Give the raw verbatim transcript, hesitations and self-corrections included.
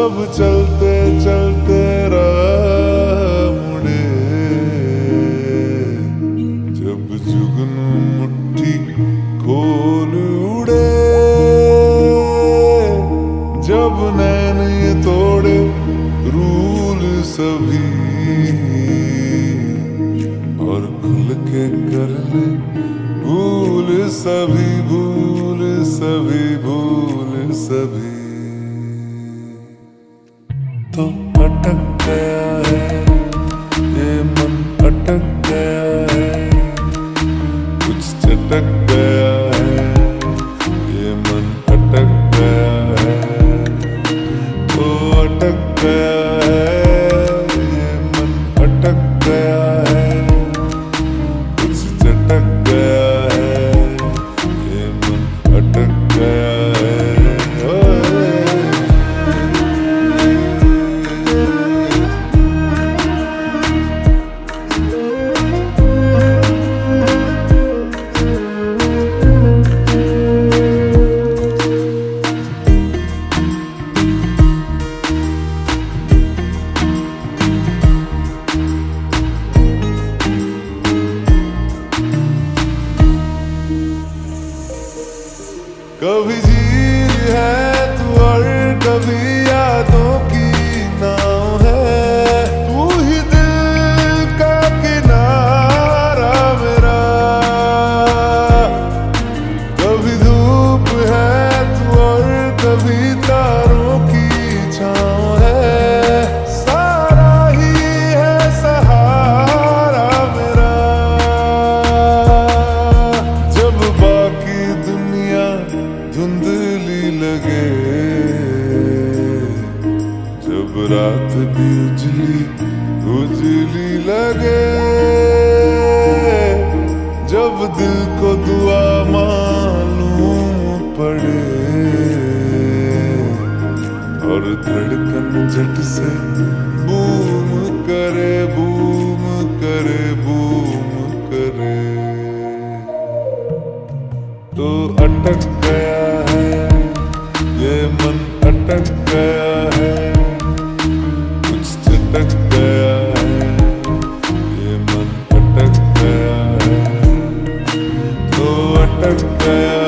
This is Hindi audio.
जब चलते चलते राह मुड़े, जब जुगनू मुट्ठी खोल उड़े, जब नैन ये तोड़े रूल सभी और खुल के कर ले भूल सभी, भूल सभी, भूल सभी। तो अटक गया है ये मन, अटक गया है, कुछ चटक गया है ये मन, अटक गया है। तो अटक गया है ये मन, अटक गया है, कुछ चटक गया है ये मन, अटक गया है। कभी झील है तू और कभी यादों की नाव है, तू ही दिल का किनारा मेरा। कभी धूप है तू और कभी तारों की छाँव है, सारा ही है सहारा मेरा। जब बाकी दुनिया धुंधली लगे, जब रात भी उजली उजली लगे, जब दिल को दुआ मालूम पड़े और धड़कन झट से बूम करे, बूम करे, बूम करे। तो अटक गया है ये मन, अटक गया है, कुछ चटक गया है ये मन, अटक गया है। तो अटक गया